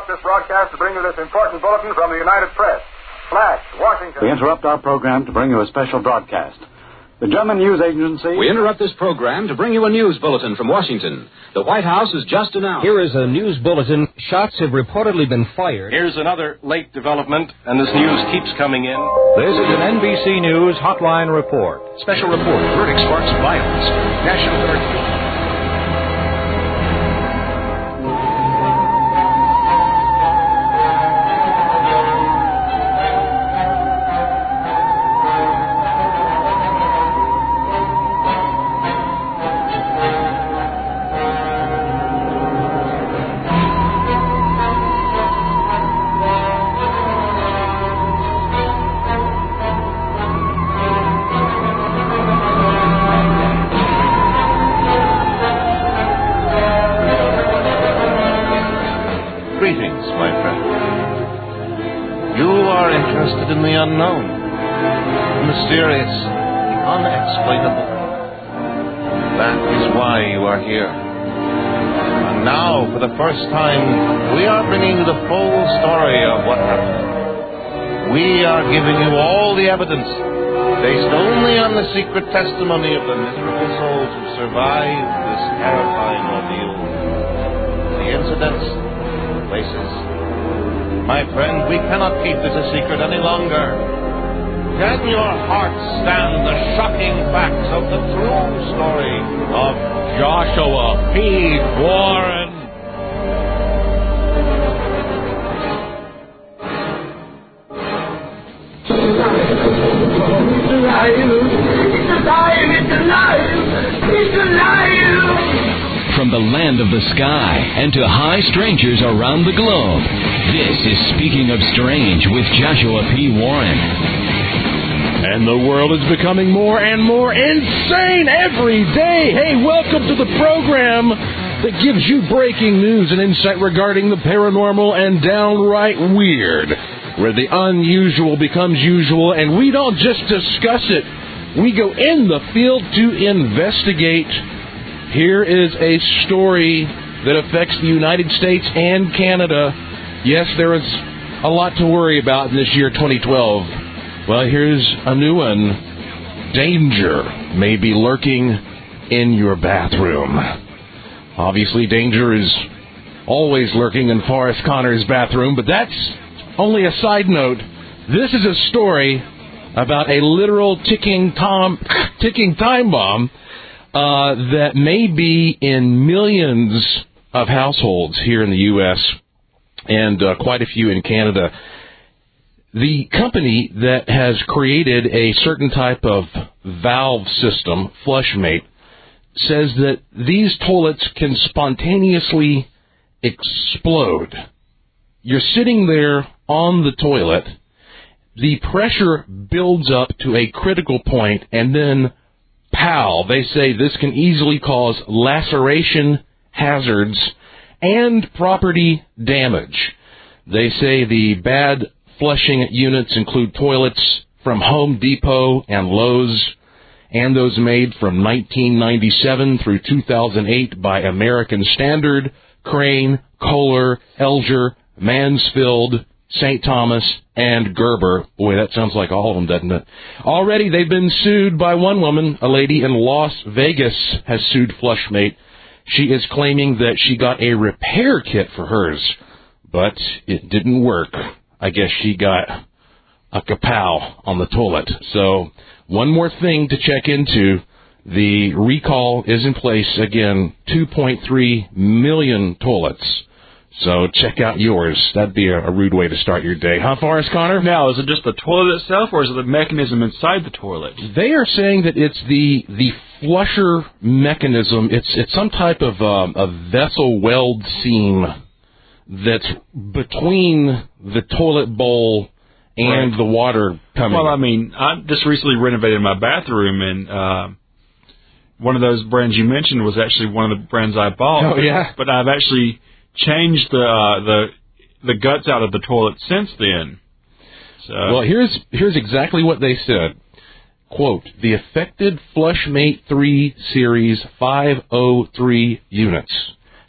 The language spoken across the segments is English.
this broadcast to bring you this important bulletin from the United Press. Flash, Washington. We interrupt our program to bring you a special broadcast. The German news agency... We interrupt this program to bring you a news bulletin from Washington. The White House has just announced... Here is a news bulletin. Shots have reportedly been fired. Here's another late development, and this news keeps coming in. This is an NBC News Hotline Report. Special report. Verdict sparks violence. National Guard... Greetings, my friend. You are interested in the unknown, the mysterious, the unexplainable. That is why you are here. And now, for the first time, we are bringing you the full story of what happened. We are giving you all the evidence, based only on the secret testimony of the miserable souls who survived this terrifying ordeal. The incidents, places. My friend, we cannot keep this a secret any longer. Can your heart stand the shocking facts of the true story of Joshua P. Warren? It's alive! From the land of the sky and to high strangers around the globe, this is Speaking of Strange with Joshua P. Warren. And the world is becoming more and more insane every day. Hey, welcome to the program that gives you breaking news and insight regarding the paranormal and downright weird, where the unusual becomes usual, and we don't just discuss it. We go in the field to investigate. Here is a story that affects the United States and Canada. Yes, there is a lot to worry about in this year 2012. Well, here's a new one. Danger may be lurking in your bathroom. Obviously, danger is always lurking in Forrest Connor's bathroom, but that's only a side note. This is a story about a literal ticking time bomb that may be in millions of households here in the U.S. and quite a few in Canada. The company that has created a certain type of valve system, Flushmate, says that these toilets can spontaneously explode. You're sitting there on the toilet, the pressure builds up to a critical point, and then pow, they say this can easily cause laceration hazards and property damage. They say the bad flushing units include toilets from Home Depot and Lowe's, and those made from 1997 through 2008 by American Standard, Crane, Kohler, Elger, Mansfield, St. Thomas, and Gerber. Boy, that sounds like all of them, doesn't it? Already they've been sued by one woman. A lady in Las Vegas has sued Flushmate. She is claiming that she got a repair kit for hers, but it didn't work. I guess she got a kapow on the toilet. So, one more thing to check into. The recall is in place. Again, 2.3 million toilets. So check out yours. That'd be a rude way to start your day. Huh, Forrest Connor? Now, is it just the toilet itself, or is it the mechanism inside the toilet? They are saying that it's the flusher mechanism. It's some type of a vessel weld seam that's between the toilet bowl and the water coming. Well, I mean, I just recently renovated my bathroom, and one of those brands you mentioned was actually one of the brands I bought. Oh, yeah? But I've actually changed the guts out of the toilet since then. So. Well, here's exactly what they said. Quote, the affected Flushmate 3 Series 503 units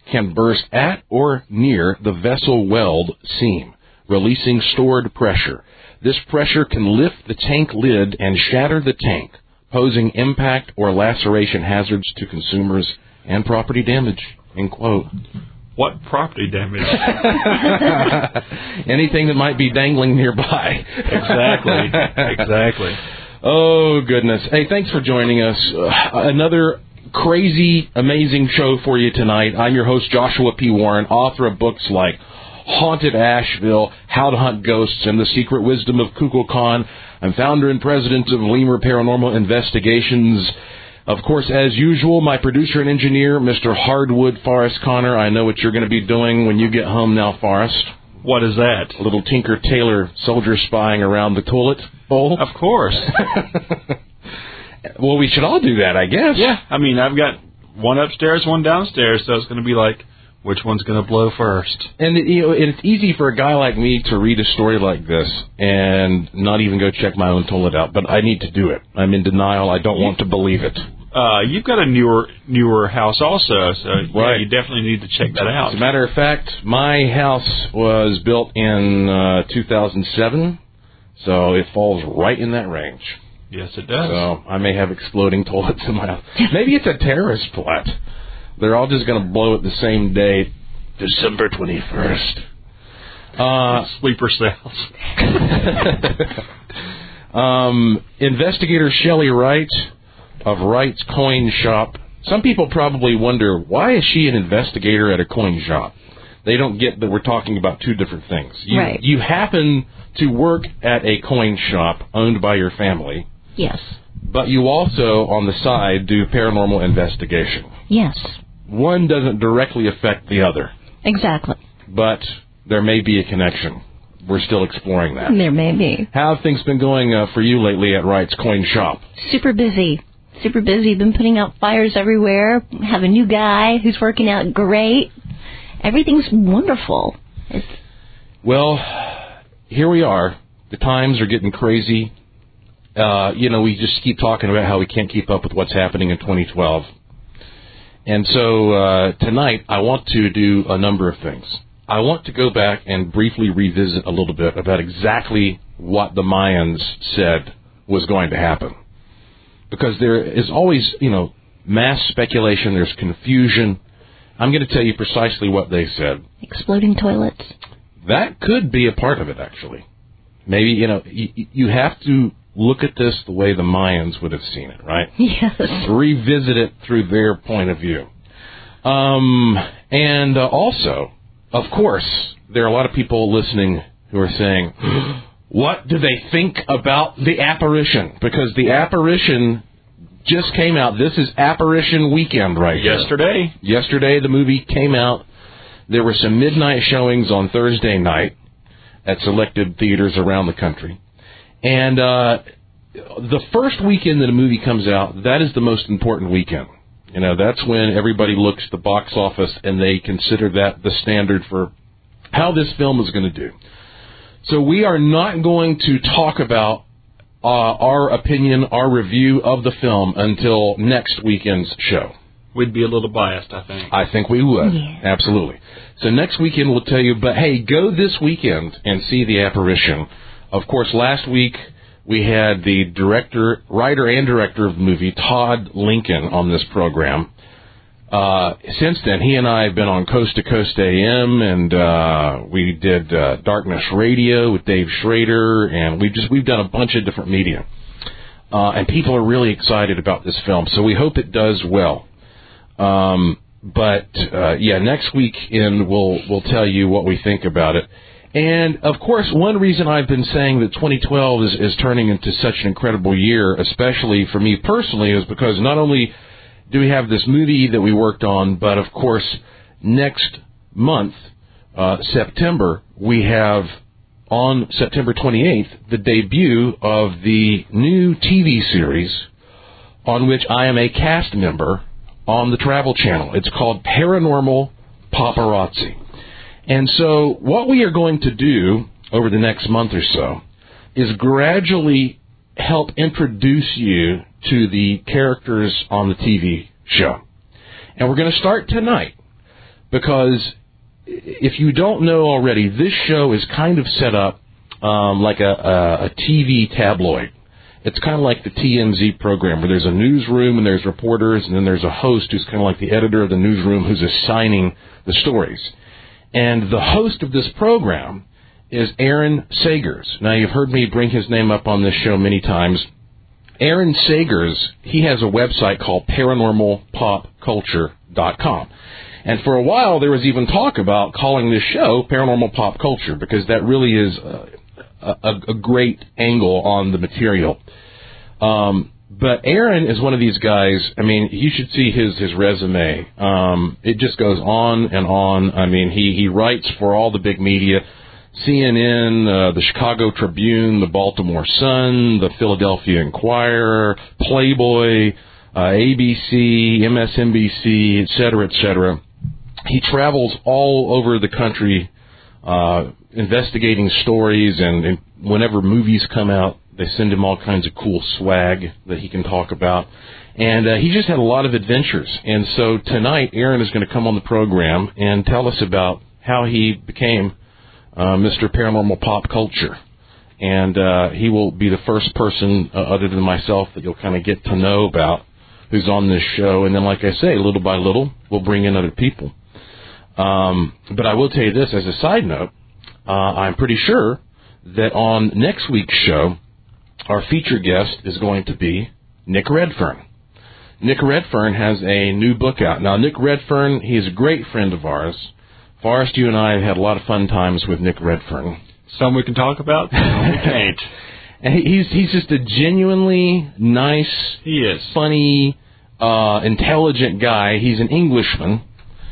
can burst at or near the vessel weld seam, releasing stored pressure. This pressure can lift the tank lid and shatter the tank, posing impact or laceration hazards to consumers and property damage. End quote. What property damage? Anything that might be dangling nearby. Exactly. Oh, goodness. Hey, thanks for joining us. Another crazy, amazing show for you tonight. I'm your host, Joshua P. Warren, author of books like Haunted Asheville, How to Hunt Ghosts, and The Secret Wisdom of Kukulkan. I'm founder and president of Lemur Paranormal Investigations. Of course, as usual, my producer and engineer, Mr. Hardwood Forrest Connor. I know what you're going to be doing when you get home now, Forrest. What is that? A little Tinker Tailor soldier spying around the toilet bowl? Of course. Well, we should all do that, I guess. Yeah, I mean, I've got one upstairs, one downstairs, so it's going to be like, which one's going to blow first? And it's easy for a guy like me to read a story like this and not even go check my own toilet out, but I need to do it. I'm in denial. I don't want to believe it. You've got a newer house also, so right. Yeah, you definitely need to check that out. As a matter of fact, my house was built in 2007, so it falls right in that range. Yes, it does. So I may have exploding toilets in my house. Maybe it's a terrorist plot. They're all just going to blow it the same day, December 21st. Sleeper cells. Investigator Shelley Wright of Wright's Coin Shop. Some people probably wonder, why is she an investigator at a coin shop? They don't get that we're talking about two different things. Right. You happen to work at a coin shop owned by your family. Yes. But you also, on the side, do paranormal investigation. Yes. One doesn't directly affect the other. Exactly. But there may be a connection. We're still exploring that. There may be. How have things been going for you lately at Wright's Coin Shop? Super busy. Super busy. Been putting out fires everywhere. Have a new guy who's working out great. Everything's wonderful. Well, here we are. The times are getting crazy. We just keep talking about how we can't keep up with what's happening in 2012. And so tonight I want to do a number of things. I want to go back and briefly revisit a little bit about exactly what the Mayans said was going to happen. Because there is always, mass speculation, there's confusion. I'm going to tell you precisely what they said. Exploding toilets. That could be a part of it, actually. Maybe, you have to look at this the way the Mayans would have seen it, right? Yes. Revisit it through their point of view. And also, of course, there are a lot of people listening who are saying, what do they think about the apparition? Because the apparition just came out. This is apparition weekend right here. Yesterday, the movie came out. There were some midnight showings on Thursday night at selected theaters around the country. And the first weekend that a movie comes out, that is the most important weekend. That's when everybody looks at the box office and they consider that the standard for how this film is going to do. So we are not going to talk about our opinion, our review of the film until next weekend's show. We'd be a little biased, I think. I think we would. Yeah. Absolutely. So next weekend we'll tell you, but hey, go this weekend and see the apparition. Of course, last week we had the writer and director of the movie, Todd Lincoln, on this program. Since then, he and I have been on Coast to Coast AM, and we did Darkness Radio with Dave Schrader, and we've done a bunch of different media. And people are really excited about this film, so we hope it does well. Next weekend we'll tell you what we think about it. And, of course, one reason I've been saying that 2012 is turning into such an incredible year, especially for me personally, is because not only do we have this movie that we worked on, but, of course, next month, September, we have on September 28th the debut of the new TV series on which I am a cast member on the Travel Channel. It's called Paranormal Paparazzi. And so what we are going to do over the next month or so is gradually help introduce you to the characters on the TV show. And we're going to start tonight because if you don't know already, this show is kind of set up like a TV tabloid. It's kind of like the TMZ program, where there's a newsroom and there's reporters, and then there's a host who's kind of like the editor of the newsroom who's assigning the stories. And the host of this program is Aaron Sagers. Now, you've heard me bring his name up on this show many times. Aaron Sagers, he has a website called ParanormalPopCulture.com. And for a while, there was even talk about calling this show Paranormal Pop Culture, because that really is a great angle on the material. But Aaron is one of these guys. I mean, you should see his resume. It just goes on and on. I mean, he writes for all the big media: CNN, the Chicago Tribune, the Baltimore Sun, the Philadelphia Inquirer, Playboy, ABC, MSNBC, et cetera, et cetera. He travels all over the country investigating stories, and whenever movies come out, they send him all kinds of cool swag that he can talk about. And he just had a lot of adventures. And so tonight, Aaron is going to come on the program and tell us about how he became Mr. Paranormal Pop Culture. And he will be the first person, other than myself, that you'll kind of get to know about who's on this show. And then, like I say, little by little, we'll bring in other people. But I will tell you this as a side note. I'm pretty sure that on next week's show, our featured guest is going to be Nick Redfern. Nick Redfern has a new book out. Now, Nick Redfern, he's a great friend of ours. Forrest, you and I have had a lot of fun times with Nick Redfern. Some we can talk about, some we can't. And he's just a genuinely nice, he is funny, intelligent guy. He's an Englishman,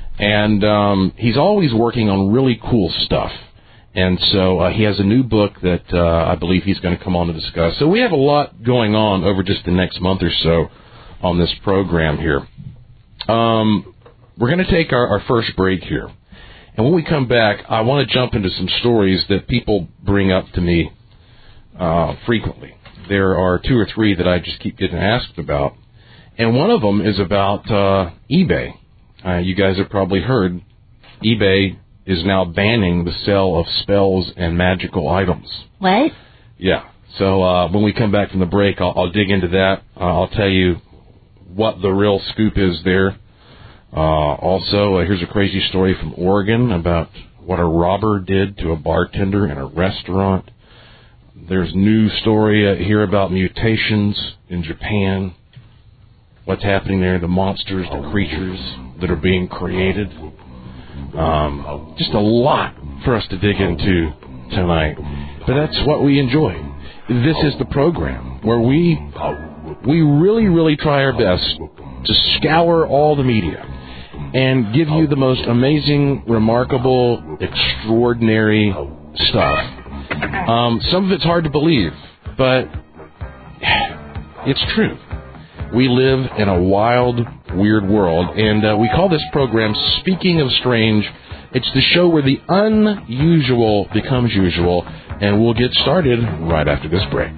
and he's always working on really cool stuff. And so he has a new book that I believe he's going to come on to discuss. So we have a lot going on over just the next month or so on this program here. We're going to take our first break here. And when we come back, I want to jump into some stories that people bring up to me frequently. There are 2 or 3 that I just keep getting asked about. And one of them is about eBay. You guys have probably heard eBay is now banning the sale of spells and magical items. What? Yeah. So when we come back from the break, I'll dig into that. I'll tell you what the real scoop is there. Also, here's a crazy story from Oregon about what a robber did to a bartender in a restaurant. There's a new story here about mutations in Japan. What's happening there, the monsters, the creatures that are being created. Just a lot for us to dig into tonight. But that's what we enjoy. This is the program where we really, really try our best to scour all the media and give you the most amazing, remarkable, extraordinary stuff. Some of it's hard to believe, but it's true. We live in a wild, weird world, and we call this program Speaking of Strange. It's the show where the unusual becomes usual, and we'll get started right after this break.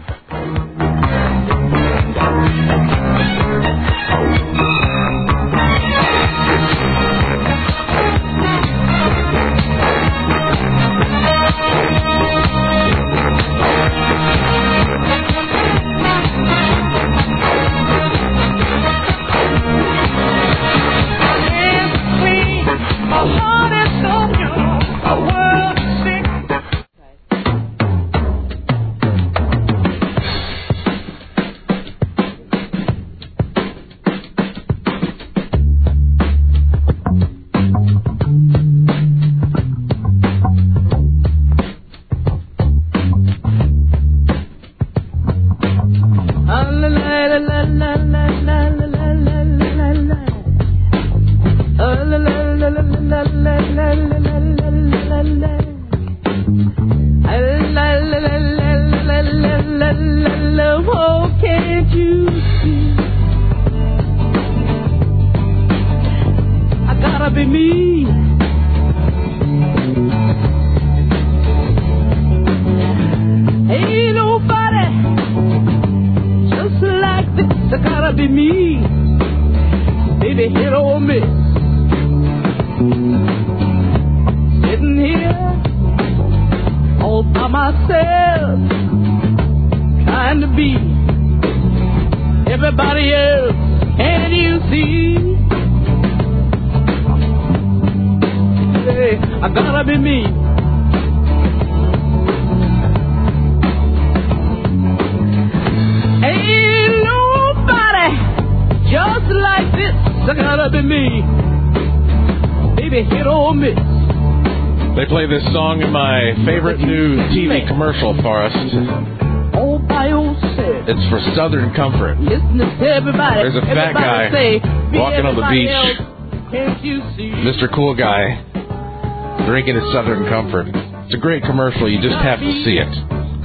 Baby, hit or miss. myself, trying to be everybody else. Can't you see? Hey, I gotta be me. Ain't nobody just like this. I gotta be me. Baby, hit or miss. They play this song in my favorite new TV commercial, Forrest. All by yourself. It's for Southern Comfort. Listen to everybody. There's a fat guy say, walking on the beach. Else, can't you see? Mr. Cool Guy drinking his Southern Comfort. It's a great commercial. You just have to see it.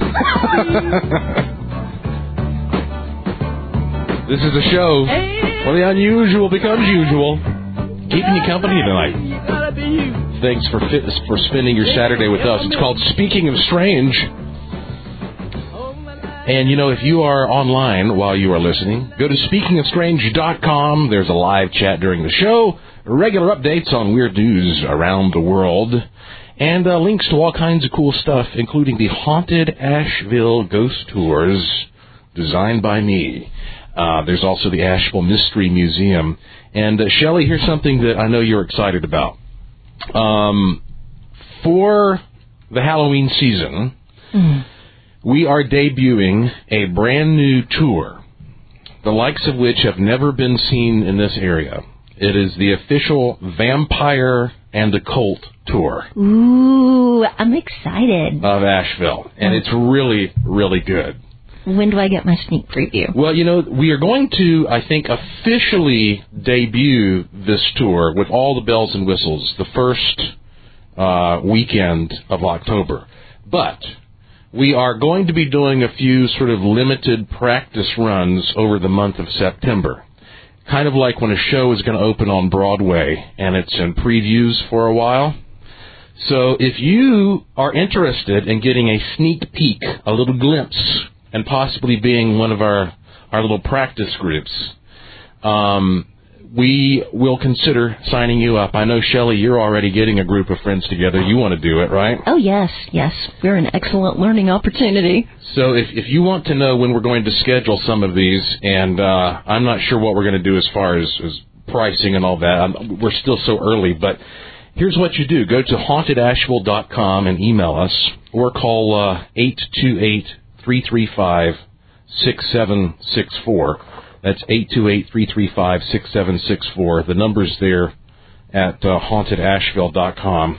This is a show where the unusual becomes usual. Keeping you company tonight. Thanks for spending your Saturday with us. It's called Speaking of Strange. And, you know, if you are online while you are listening, go to speakingofstrange.com. There's a live chat during the show, regular updates on weird news around the world, and links to all kinds of cool stuff, including the Haunted Asheville Ghost Tours designed by me. There's also the Asheville Mystery Museum. And, Shelley, here's something that I know you're excited about. For the Halloween season, we are debuting a brand new tour, the likes of which have never been seen in this area. It is the official Vampire and Occult Tour. Ooh, I'm excited. Of Asheville. And it's really, really good. When do I get my sneak preview? Well, you know, we are going to, I think, officially debut this tour with all the bells and whistles the first weekend of October. But we are going to be doing a few sort of limited practice runs over the month of September. Kind of like when a show is going to open on Broadway and it's in previews for a while. So if you are interested in getting a sneak peek, a little glimpse, and possibly being one of our little practice groups, we will consider signing you up. I know, Shelley, you're already getting a group of friends together. You want to do it, right? Oh, yes. We're an excellent learning opportunity. So if you want to know when we're going to schedule some of these, and I'm not sure what we're going to do as far as pricing and all that. We're still so early, but here's what you do. Go to hauntedasheville.com and email us, or call 828-335-6764. That's 828-335-6764. The number's there at hauntedasheville.com.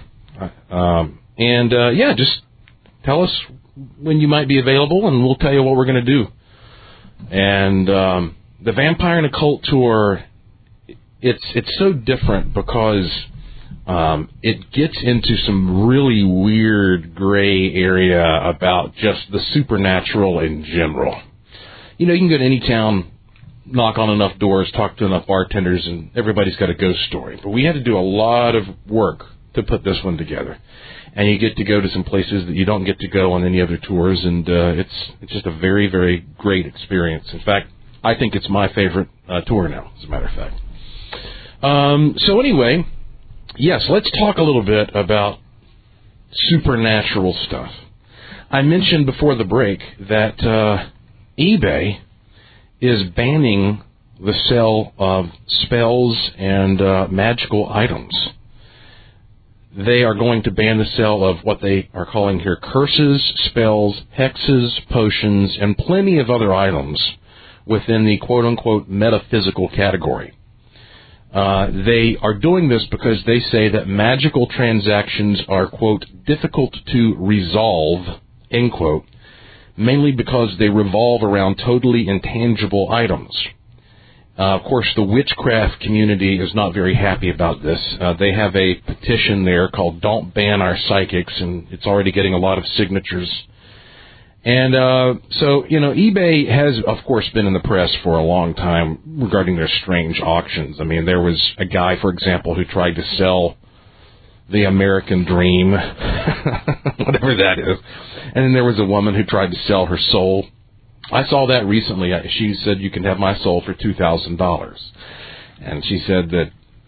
Just tell us when you might be available, and we'll tell you what we're going to do. And the Vampire and Occult Tour, it's so different because it gets into some really weird gray area about just the supernatural in general. You know, you can go to any town, knock on enough doors, talk to enough bartenders, and everybody's got a ghost story. But we had to do a lot of work to put this one together. And you get to go to some places that you don't get to go on any other tours, and it's just a very, very great experience. In fact, I think it's my favorite tour now, as a matter of fact. So anyway, yes, let's talk a little bit about supernatural stuff. I mentioned before the break that eBay is banning the sale of spells and magical items. They are going to ban the sale of what they are calling here curses, spells, hexes, potions, and plenty of other items within the quote-unquote metaphysical category. They are doing this because they say that magical transactions are, quote, difficult to resolve, end quote, mainly because they revolve around totally intangible items. Of course, the witchcraft community is not very happy about this. They have a petition there called Don't Ban Our Psychics, and it's already getting a lot of signatures. And so, you know, eBay has, of course, been in the press for a long time regarding their strange auctions. I mean, there was a guy, for example, who tried to sell the American Dream, whatever that is. And then there was a woman who tried to sell her soul. I saw that recently. She said, you can have my soul for $2,000. And she said that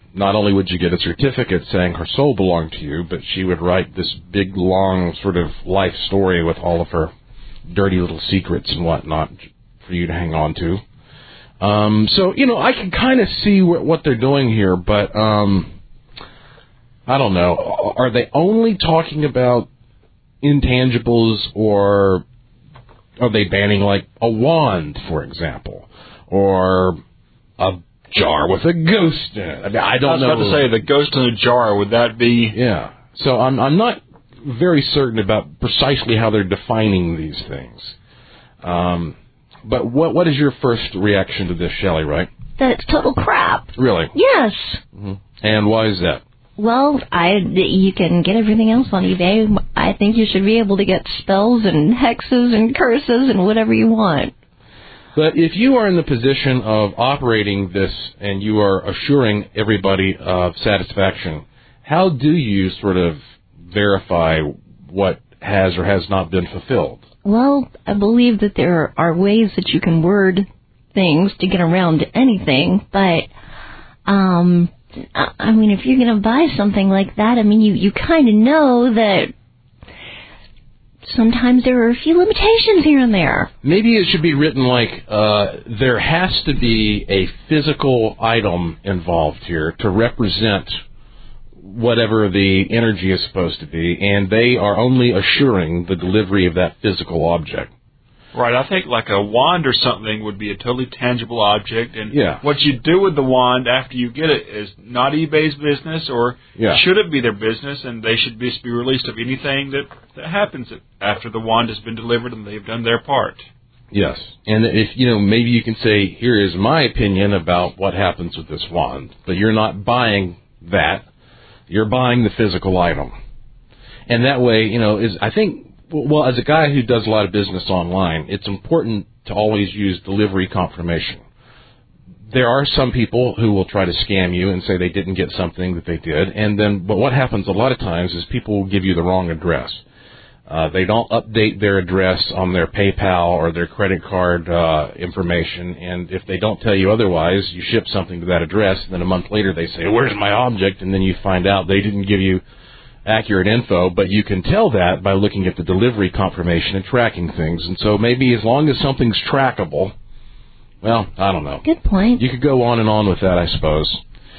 not only would you get a certificate saying her soul belonged to you, but she would write this big, long sort of life story with all of her dirty little secrets and whatnot for you to hang on to. So, I can kind of see what they're doing here, but I don't know. Are they only talking about intangibles, or are they banning, like, a wand, for example, or a jar with a ghost in it? I mean, I don't know. I was about to say, the ghost in a jar, would that be... Yeah. So I'm not very certain about precisely how they're defining these things. But what is your first reaction to this, Shelley, right? That's total crap. Really? Yes. Mm-hmm. And why is that? Well, you can get everything else on eBay. I think you should be able to get spells and hexes and curses and whatever you want. But if you are in the position of operating this and you are assuring everybody of satisfaction, how do you sort of verify what has or has not been fulfilled? Well, I believe that there are ways that you can word things to get around anything, but, I mean, if you're going to buy something like that, I mean, you kind of know that sometimes there are a few limitations here and there. Maybe it should be written like there has to be a physical item involved here to represent whatever the energy is supposed to be, and they are only assuring the delivery of that physical object. Right, I think like a wand or something would be a totally tangible object, and yeah. What you do with the wand after you get it is not eBay's business, or should it be their business, and they should be released of anything that happens after the wand has been delivered and they've done their part. Yes, and if, maybe you can say, here is my opinion about what happens with this wand, but you're not buying that. You're buying the physical item. And that way, I think, well, as a guy who does a lot of business online, it's important to always use delivery confirmation. There are some people who will try to scam you and say they didn't get something that they did, but what happens a lot of times is people will give you the wrong address. They don't update their address on their PayPal or their credit card information, and if they don't tell you otherwise, you ship something to that address, and then a month later they say, where's my object? And then you find out they didn't give you accurate info, but you can tell that by looking at the delivery confirmation and tracking things. And so maybe as long as something's trackable, well, I don't know. Good point. You could go on and on with that, I suppose.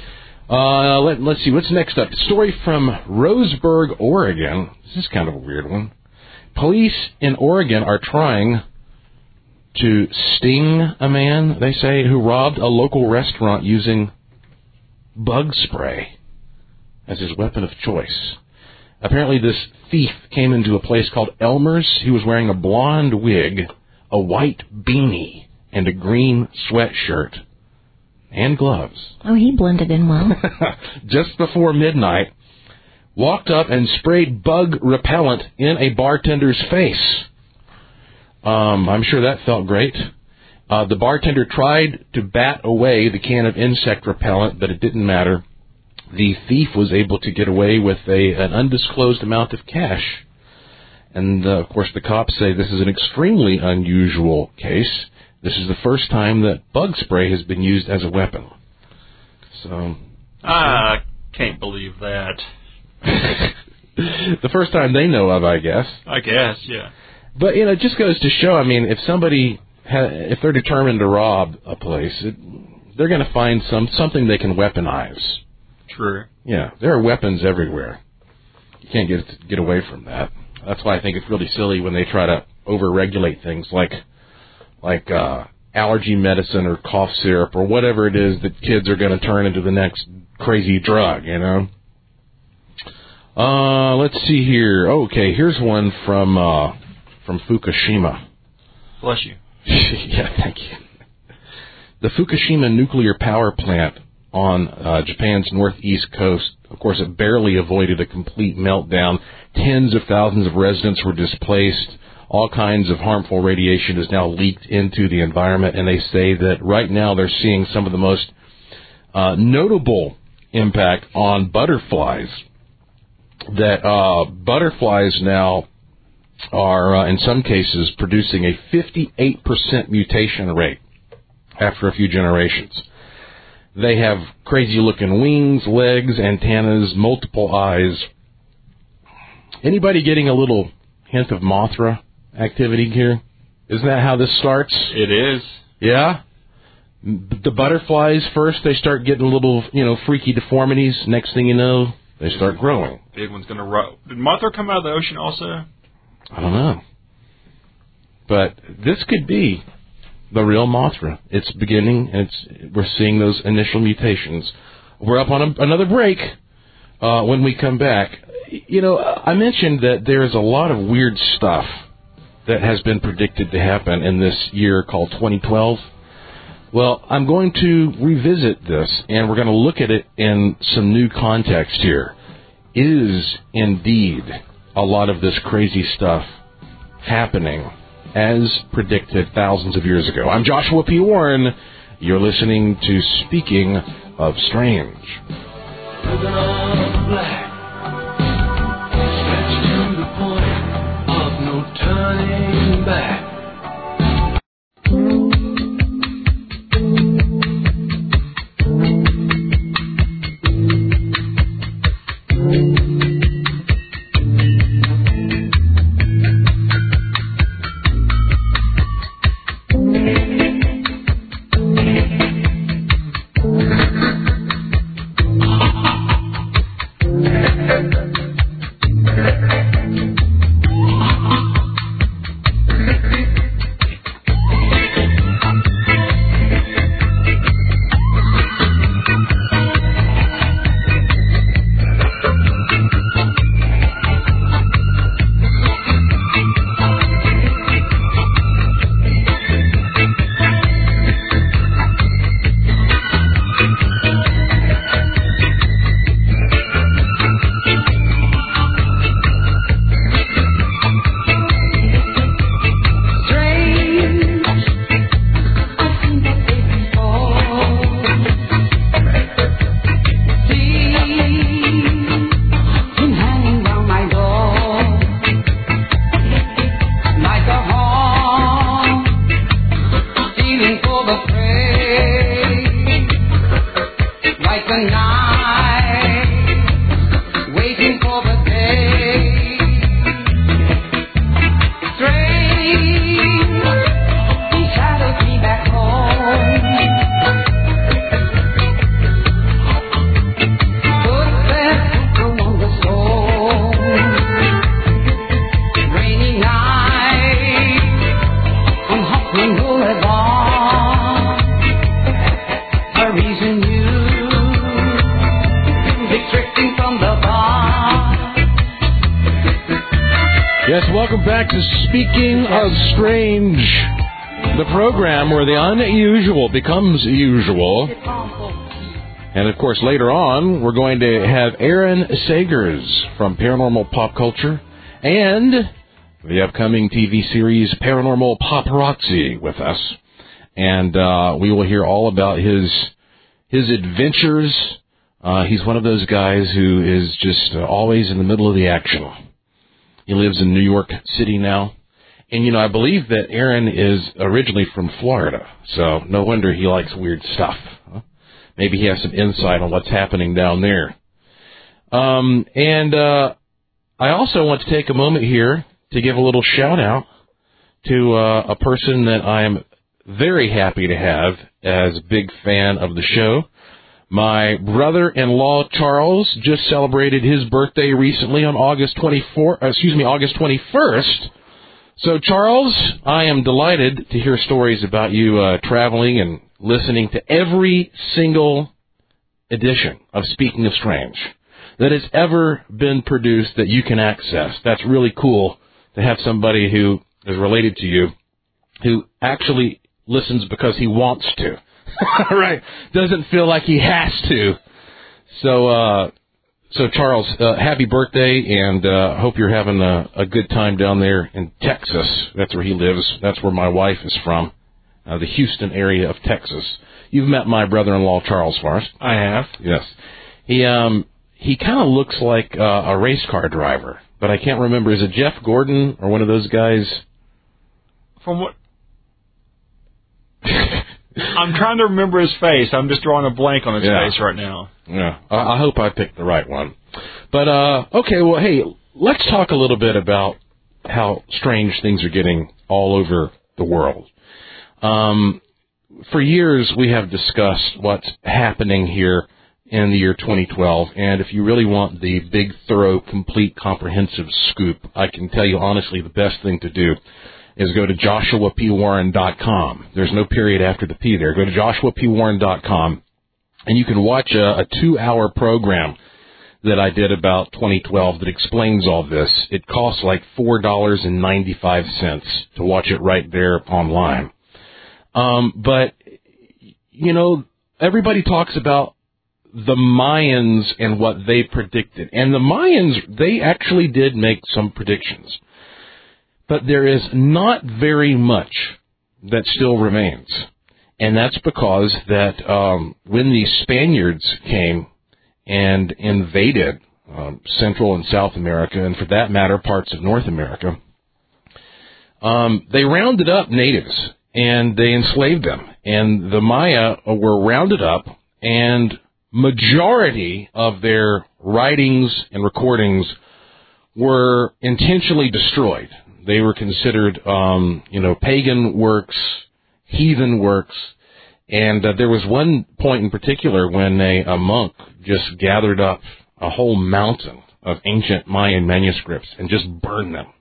Let's see, what's next up? Story from Roseburg, Oregon. This is kind of a weird one. Police in Oregon are trying to sting a man, they say, who robbed a local restaurant using bug spray as his weapon of choice. Apparently this thief came into a place called Elmer's. He was wearing a blonde wig, a white beanie, and a green sweatshirt and gloves. Oh, he blended in well. Just before midnight, walked up and sprayed bug repellent in a bartender's face. I'm sure that felt great. The bartender tried to bat away the can of insect repellent, but it didn't matter. The thief was able to get away with an undisclosed amount of cash. And, of course, the cops say this is an extremely unusual case. This is the first time that bug spray has been used as a weapon. So I can't believe that. The first time they know of, I guess. I guess, yeah. But, it just goes to show, I mean, if if they're determined to rob a place, they're going to find something they can weaponize. True. Yeah, there are weapons everywhere. You can't get away from that. That's why I think it's really silly when they try to over-regulate things like allergy medicine or cough syrup or whatever it is that kids are going to turn into the next crazy drug, Let's see here. Okay, here's one from Fukushima. Bless you. Yeah, thank you. The Fukushima nuclear power plant on Japan's northeast coast, of course, it barely avoided a complete meltdown. Tens of thousands of residents were displaced. All kinds of harmful radiation is now leaked into the environment, and they say that right now they're seeing some of the most notable impact on butterflies. That butterflies now are, in some cases, producing a 58% mutation rate after a few generations. They have crazy-looking wings, legs, antennas, multiple eyes. Anybody getting a little hint of Mothra activity here? Isn't that how this starts? It is. Yeah? The butterflies first, they start getting little, freaky deformities. Next thing you know, they start growing. Big one's going to roll. Did Mothra come out of the ocean also? I don't know. But this could be the real Mothra. It's beginning, and we're seeing those initial mutations. We're up on another break when we come back. I mentioned that there's a lot of weird stuff that has been predicted to happen in this year called 2012. Well, I'm going to revisit this, and we're going to look at it in some new context here. Is indeed a lot of this crazy stuff happening as predicted thousands of years ago? I'm Joshua P. Warren. You're listening to Speaking of Strange. Looking on black, stretched to the point of no turning back. Speaking of Strange, the program where the unusual becomes usual. And, of course, later on, we're going to have Aaron Sagers from Paranormal Pop Culture and the upcoming TV series Paranormal Paparazzi with us. And we will hear all about his adventures. He's one of those guys who is just always in the middle of the action. He lives in New York City now. And, I believe that Aaron is originally from Florida, so no wonder he likes weird stuff. Maybe he has some insight on what's happening down there. I also want to take a moment here to give a little shout-out to a person that I am very happy to have as a big fan of the show. My brother-in-law, Charles, just celebrated his birthday recently on August 21st. So, Charles, I am delighted to hear stories about you traveling and listening to every single edition of Speaking of Strange that has ever been produced that you can access. That's really cool to have somebody who is related to you who actually listens because he wants to. Right. Doesn't feel like he has to. So Charles, happy birthday, and hope you're having a good time down there in Texas. That's where he lives. That's where my wife is from, the Houston area of Texas. You've met my brother-in-law, Charles Forrest. I have. Yes. He kind of looks like a race car driver, but I can't remember. Is it Jeff Gordon or one of those guys? From what? I'm trying to remember his face. I'm just drawing a blank on his face right now. Yeah, I hope I picked the right one. But, okay, well, hey, let's talk a little bit about how strange things are getting all over the world. For years, we have discussed what's happening here in the year 2012, and if you really want the big, thorough, complete, comprehensive scoop, I can tell you honestly the best thing to do is go to JoshuaPWarren.com. There's no period after the P there. Go to JoshuaPWarren.com, and you can watch a 2-hour program that I did about 2012 that explains all this. It costs like $4.95 to watch it right there online. But, you know, everybody talks about the Mayans and what they predicted. And the Mayans, they actually did make some predictions. But there is not very much that still remains. And that's because that when the Spaniards came and invaded Central and South America, and for that matter, parts of North America, they rounded up natives and they enslaved them. And the Maya were rounded up, and majority of their writings and recordings were intentionally destroyed. They were considered, pagan works, heathen works. And there was one point in particular when a monk just gathered up a whole mountain of ancient Mayan manuscripts and just burned them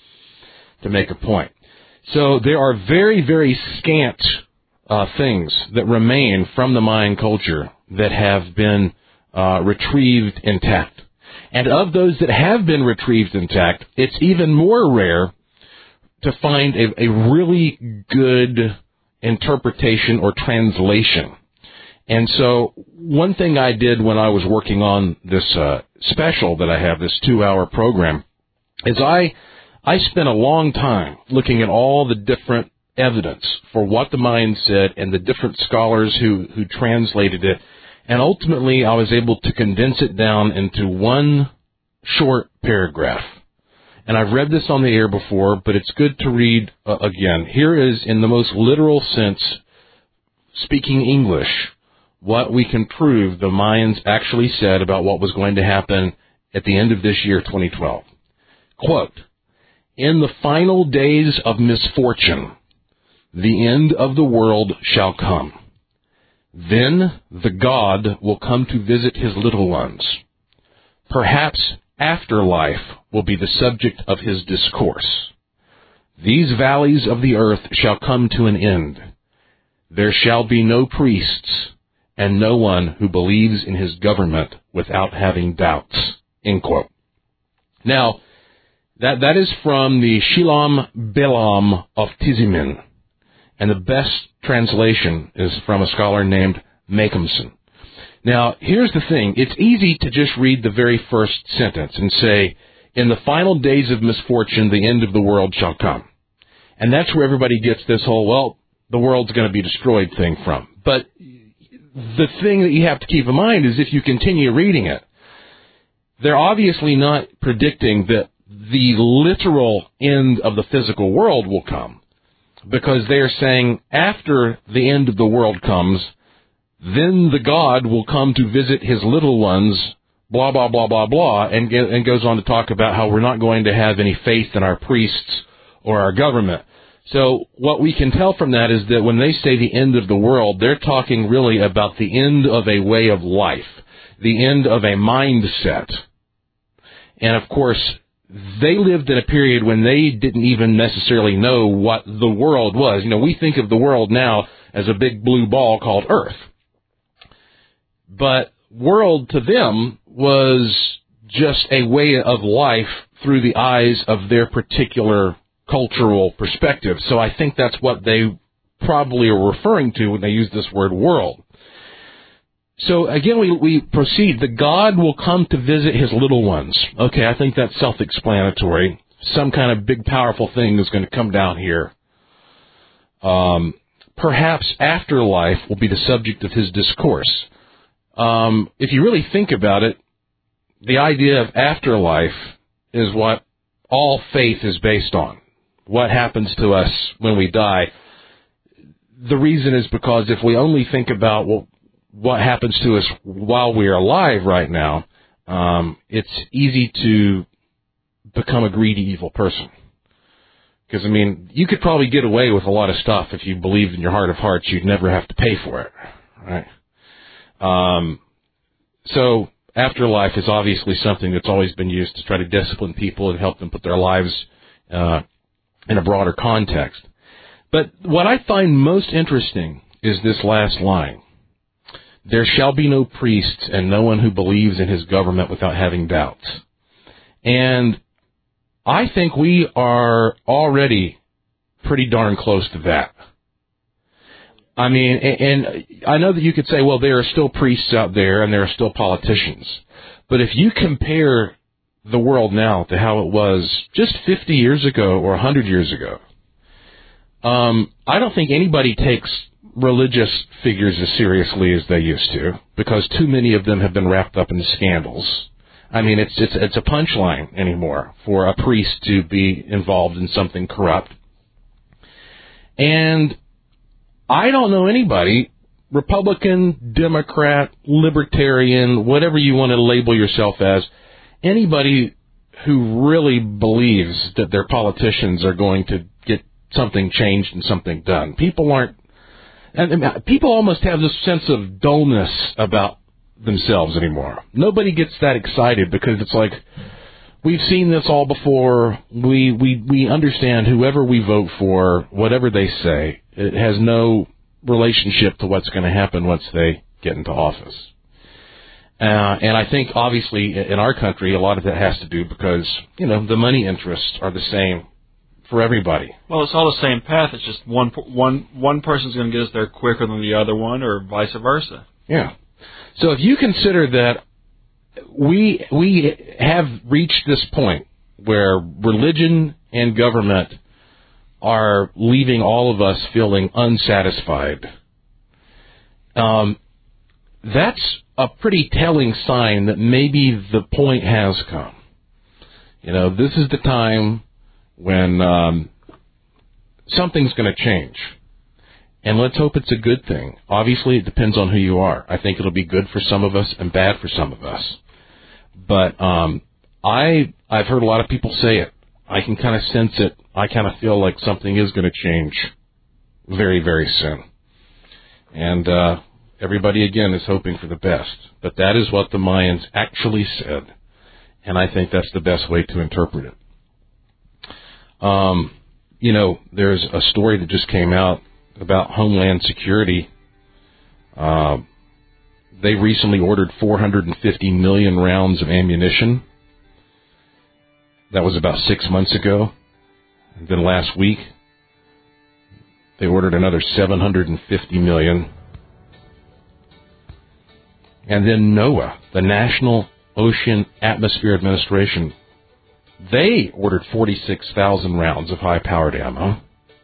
to make a point. So there are very, very scant things that remain from the Mayan culture that have been retrieved intact. And of those that have been retrieved intact, it's even more rare to find a really good interpretation or translation. And so one thing I did when I was working on this special that I have, this 2-hour program, is I spent a long time looking at all the different evidence for what the Mayans said and the different scholars who translated it. And ultimately, I was able to condense it down into one short paragraph. And I've read this on the air before, but it's good to read again. Here is, in the most literal sense, speaking English, what we can prove the Mayans actually said about what was going to happen at the end of this year, 2012. Quote, "In the final days of misfortune, the end of the world shall come. Then the God will come to visit his little ones. Perhaps afterlife will be the subject of his discourse. These valleys of the earth shall come to an end. There shall be no priests, and no one who believes in his government without having doubts." End quote. Now, that is from the Shilam Belam of Tizimin. And the best translation is from a scholar named Macomson. Now, here's the thing. It's easy to just read the very first sentence and say, "In the final days of misfortune, the end of the world shall come." And that's where everybody gets this whole, well, the world's going to be destroyed thing from. But the thing that you have to keep in mind is if you continue reading it, they're obviously not predicting that the literal end of the physical world will come, because they're saying after the end of the world comes, then the God will come to visit his little ones, blah, blah, blah, blah, blah, and goes on to talk about how we're not going to have any faith in our priests or our government. So what we can tell from that is that when they say the end of the world, they're talking really about the end of a way of life, the end of a mindset. And, of course, they lived in a period when they didn't even necessarily know what the world was. You know, we think of the world now as a big blue ball called Earth. But world to them was just a way of life through the eyes of their particular cultural perspective. So I think that's what they probably are referring to when they use this word world. So again, we proceed. The God will come to visit his little ones. Okay, I think that's self-explanatory. Some kind of big, powerful thing is going to come down here. Perhaps afterlife will be the subject of his discourse. If you really think about it, the idea of afterlife is what all faith is based on. What happens to us when we die. the reason is because if we only think about what happens to us while we are alive right now, it's easy to become a greedy, evil person. Because, I mean, you could probably get away with a lot of stuff if you believed in your heart of hearts you'd never have to pay for it, right? So afterlife is obviously something that's always been used to try to discipline people and help them put their lives in a broader context. But what I find most interesting is this last line. There shall be no priests and no one who believes in his government without having doubts. And I think we are already pretty darn close to that. I mean, and I know that you could say, well, there are still priests out there and there are still politicians. But if you compare the world now to how it was just 50 years ago or 100 years ago, I don't think anybody takes religious figures as seriously as they used to, because too many of them have been wrapped up in scandals. I mean, it's a punchline anymore for a priest to be involved in something corrupt. And I don't know anybody, Republican, Democrat, Libertarian, whatever you want to label yourself as, anybody who really believes that their politicians are going to get something changed and something done. People almost have this sense of dullness about themselves anymore. Nobody gets that excited because it's like, we've seen this all before. We understand whoever we vote for, whatever they say, it has no relationship to what's going to happen once they get into office. And I think, obviously, in our country, a lot of that has to do because, the money interests are the same for everybody. Well, it's all the same path. It's just one person's going to get us there quicker than the other one, or vice versa. Yeah. So if you consider that we have reached this point where religion and government are leaving all of us feeling unsatisfied, that's a pretty telling sign that maybe the point has come. This is the time when something's going to change. And let's hope it's a good thing. Obviously, it depends on who you are. I think it'll be good for some of us and bad for some of us. But I've heard a lot of people say it. I can kind of sense it. I kind of feel like something is going to change very, very soon. And everybody, again, is hoping for the best. But that is what the Mayans actually said. And I think that's the best way to interpret it. There's a story that just came out about Homeland Security. They recently ordered 450 million rounds of ammunition. That was about 6 months ago. And then last week, they ordered another 750 million. And then NOAA, the National Ocean Atmosphere Administration, they ordered 46,000 rounds of high-powered ammo.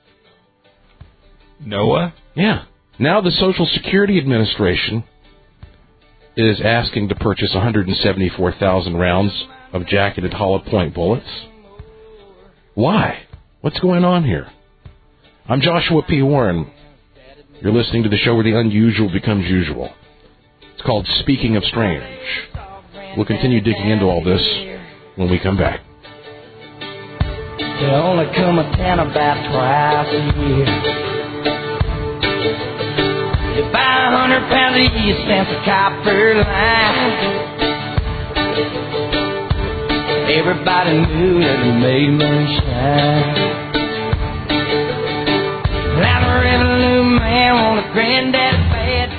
NOAA? Yeah. Now the Social Security Administration is asking to purchase 174,000 rounds of jacketed hollow-point bullets. Why? What's going on here? I'm Joshua P. Warren. You're listening to the show where the unusual becomes usual. It's called Speaking of Strange. We'll continue digging into all this when we come back. They only come a town about twice a year. You buy 100 pounds of yeast and some copper line. Everybody knew that it made moonshine. Now the revenue man want a granddad bad.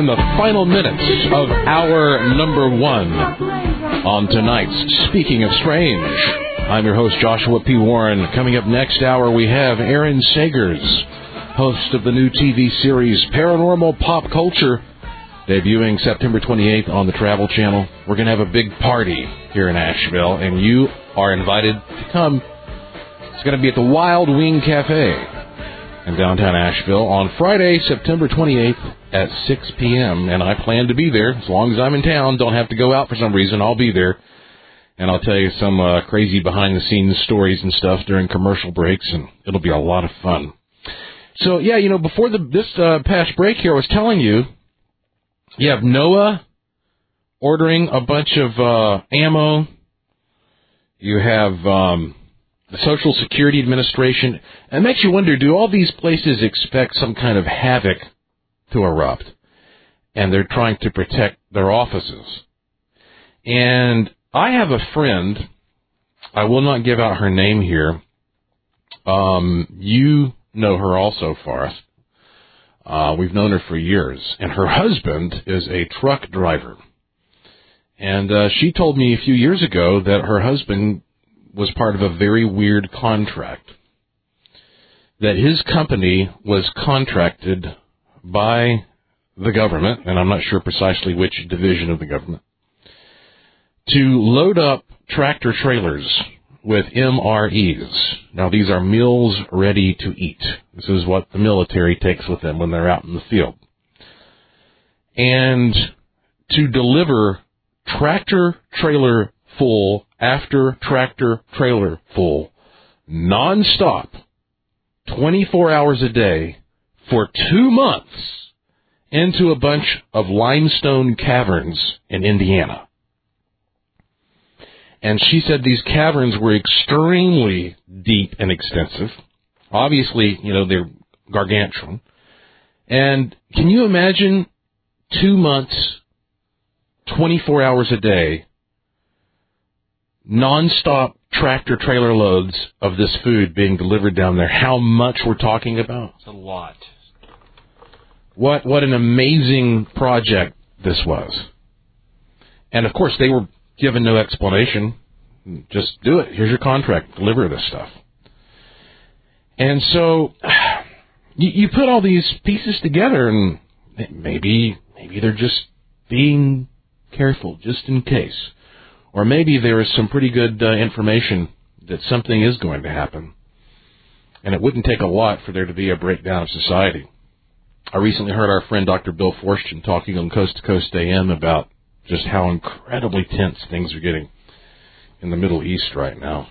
in the final minutes of hour number 1 on tonight's Speaking of Strange. I'm your host, Joshua P. Warren. Coming up next hour, we have Aaron Sagers, host of the new TV series Paranormal Pop Culture, debuting September 28th on the Travel Channel. We're going to have a big party here in Asheville, and you are invited to come. It's going to be at the Wild Wing Cafe in downtown Asheville on Friday, September 28th at 6 p.m., and I plan to be there. As long as I'm in town, don't have to go out for some reason, I'll be there. And I'll tell you some crazy behind-the-scenes stories and stuff during commercial breaks, and it'll be a lot of fun. So, yeah, you know, before this past break here, I was telling you, you have NOAA ordering a bunch of ammo. You have the Social Security Administration. It makes you wonder, do all these places expect some kind of havoc to erupt? And they're trying to protect their offices. And I have a friend, I will not give out her name here. You know her also, Forrest. We've known her for years. And her husband is a truck driver. And she told me a few years ago that her husband was part of a very weird contract. That his company was contracted by the government, and I'm not sure precisely which division of the government, to load up tractor trailers with MREs. Now, these are meals ready to eat. This is what the military takes with them when they're out in the field. And to deliver tractor trailer full after tractor trailer full, nonstop, 24 hours a day, for 2 months, into a bunch of limestone caverns in Indiana. And she said these caverns were extremely deep and extensive. Obviously, you know, they're gargantuan. And can you imagine 2 months, 24 hours a day, nonstop tractor trailer loads of this food being delivered down there? How much we're talking about? It's a lot. What an amazing project this was. And, of course, they were given no explanation. Just do it. Here's your contract. Deliver this stuff. And so you put all these pieces together, and maybe they're just being careful, just in case. Or maybe there is some pretty good information that something is going to happen. And it wouldn't take a lot for there to be a breakdown of society. I recently heard our friend Dr. Bill Forstchen talking on Coast to Coast AM about just how incredibly tense things are getting in the Middle East right now.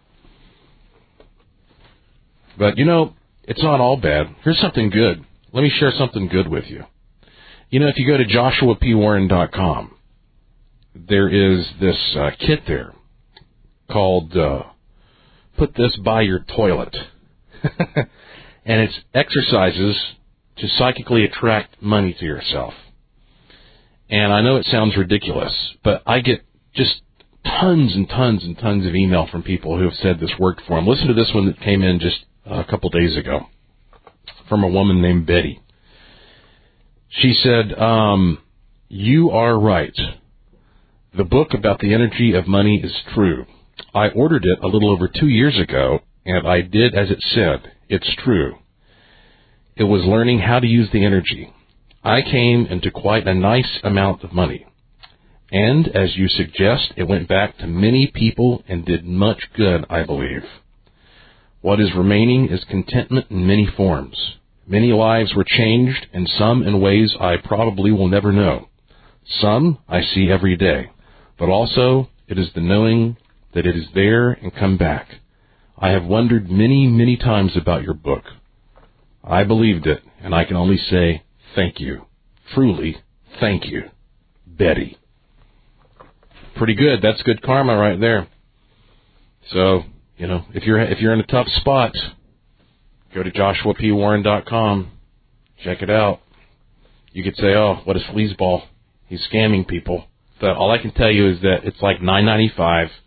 But, you know, it's not all bad. Here's something good. Let me share something good with you. You know, if you go to joshuapwarren.com, there is this kit there called Put This By Your Toilet. And it's exercises to psychically attract money to yourself. And I know it sounds ridiculous, but I get just tons and tons and tons of email from people who have said this worked for them. Listen to this one that came in just a couple days ago from a woman named Betty. She said, you are right. The book about the energy of money is true. I ordered it a little over 2 years ago, and I did as it said. It's true. It was learning how to use the energy. I came into quite a nice amount of money. And, as you suggest, it went back to many people and did much good, I believe. What is remaining is contentment in many forms. Many lives were changed, and some in ways I probably will never know. Some I see every day. But also, it is the knowing that it is there and come back. I have wondered many, many times about your book. I believed it, and I can only say thank you. Truly, thank you. Betty. Pretty good. That's good karma right there. So, you know, if you're in a tough spot, go to joshuapwarren.com. Check it out. You could say, oh, what a sleazeball. He's scamming people. But all I can tell you is that it's like $9.95,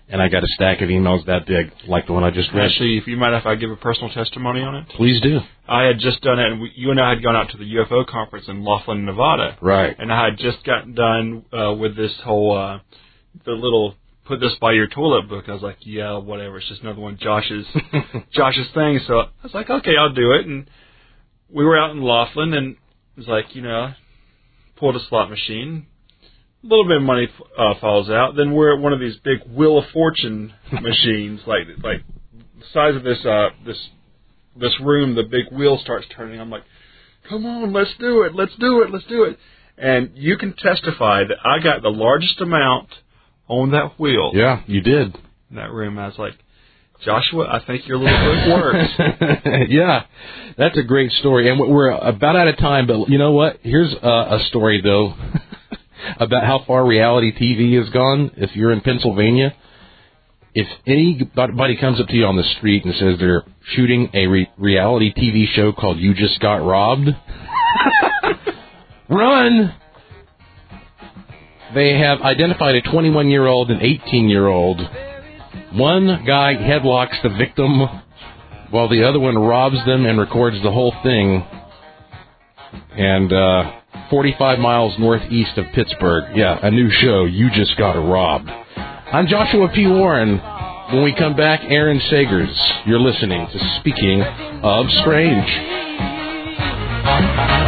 and I got a stack of emails that big, like the one I just read. Actually, if you mind if I give a personal testimony on it? Please do. I had just done it, and you and I had gone out to the UFO conference in Laughlin, Nevada. Right. And I had just gotten done with this whole, the little put this by your toilet book. I was like, yeah, whatever. It's just another one of Josh's things. So I was like, okay, I'll do it. And we were out in Laughlin, and it was like, pulled a slot machine. A little bit of money falls out. Then we're at one of these big Wheel of Fortune machines, like the size of this room. The big wheel starts turning. I'm like, come on, let's do it. And you can testify that I got the largest amount on that wheel. Yeah, you did. In that room, I was like, Joshua, I think your little book works. Yeah, that's a great story. And we're about out of time, but you know what? Here's a story, though, about how far reality TV has gone. If you're in Pennsylvania, if anybody comes up to you on the street and says they're shooting a reality TV show called You Just Got Robbed, run! They have identified a 21-year-old and 18-year-old. One guy headlocks the victim while the other one robs them and records the whole thing. And 45 miles northeast of Pittsburgh. Yeah, a new show, You Just Got Robbed. I'm Joshua P. Warren. When we come back, Aaron Sagers. You're listening to Speaking of Strange.